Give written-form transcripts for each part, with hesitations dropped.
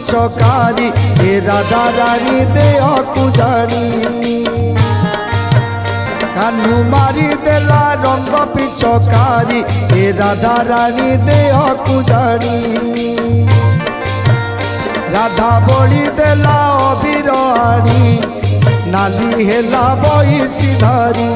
पिचकारी ए राधा रानी देह को जानी कानू मारी देला रंग पिचकारी ए राधा रानी देह को जानी राधा बोली देला अबीर आनी नाली हेला बहिसी धारी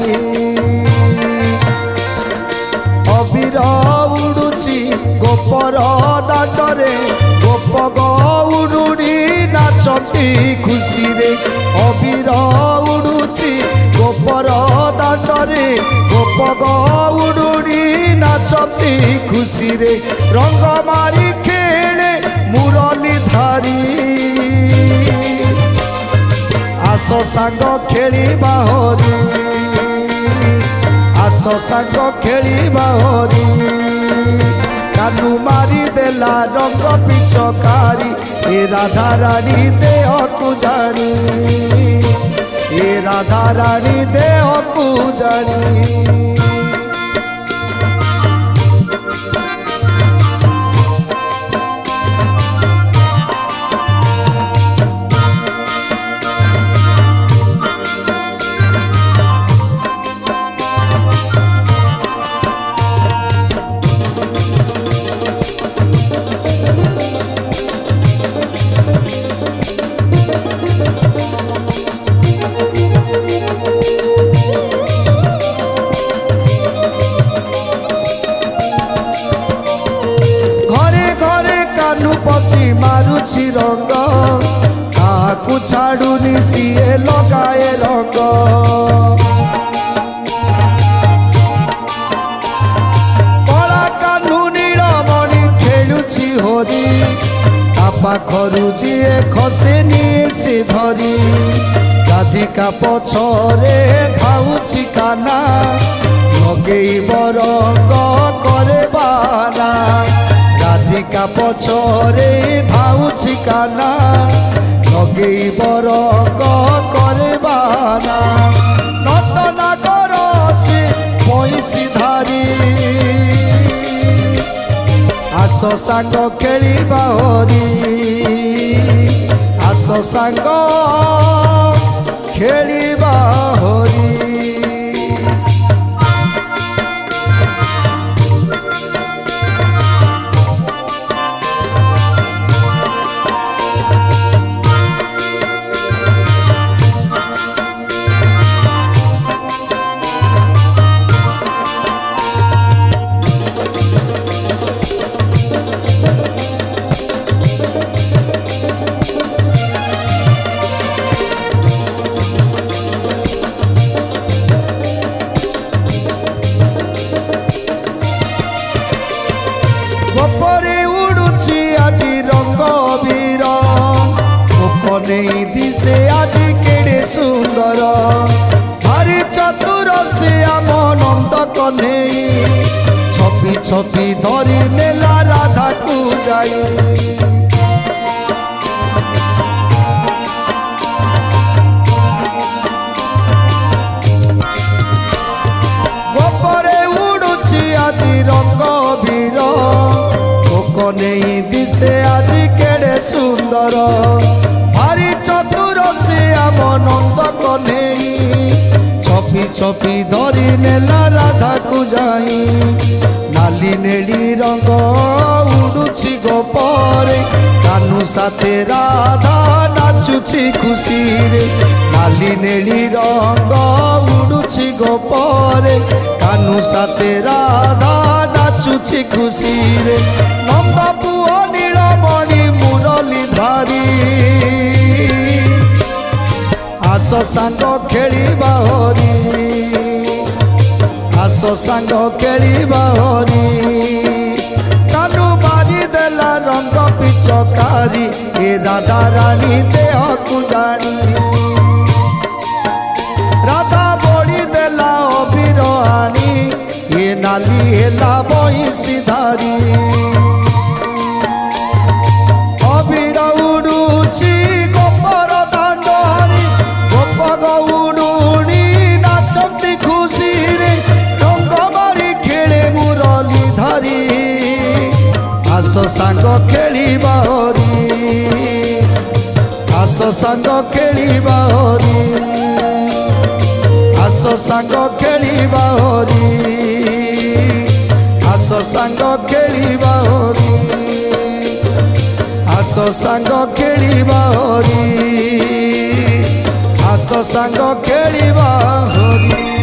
अबीर उड़ुची गोपर दाटरे गोप गौरुणी नाचती खुशी रे अबीर उड़ुची गोपर दाटरे गोप गौरुणी नाचती खुशी रे रंग मारी खेले मुरली धारी आस सांग खेलिबा हरी आस सांग खेलिबा हरी कानू मारी देला रंग पिचकारी ए राधा रानी देह को जानी ए राधा रानी देह को जानी पसी मारुची रंग काकू छाड़ुनी सीए लगाए रंग कला कानू नीलमणि खेलुची होरी पाखरु जीए खसेनी से धरी राधिका पछरे खाऊची काना लगेइब रंग करे बाना राधिका पछरे धाउची काना लगेइब रंग करे बाना नटना कर से पैसी धारी आस सांग खेलिबा हरी आस सांग खेलिबा हरी गोपरे उड़ुची आजी रंग अबीर नहीं दिशे आजी केड़े सुंदर भारी चतुर से आम नंद कने छपी छपी धरी नेला राधा को जाई गोपरे उड़ुची आजी रंग अबीर नहीं दिशे आज केड़े सुंदर भारी चतुर से आम नंद कने छपी छपी धरी नेला राधा को जाई नाली नेली रंग उड़ुची गोपरे कानू साथे राधा नाचुची खुशी रे नाली नेली रंग उड़ुची गोपरे कानू साथे राधा नाचुची खुशी रे नंद पुओ नीलमणि मुरली धारी आस सांग खेलिबा हरी आस सांग खेलिबा हरी कानू मारी देला रंग पिचकारी ए राधा रानी देह को जानी राधा बोली देला अबीर आनी ये नाली हेला बहिसी धारी अबीर उड़ुची गोपर दांडरी गोप गौरुणी नाचती खुशी रे रंग मारी खेले मुरली धारी आस सांग खेलिबा हरी। सांग खेलिबा हरी आस सांग खेलिबा हरी आस सांग खेलिबा हरी आस सांग खेलिबा हरी आस सांग खेलिबा हरी।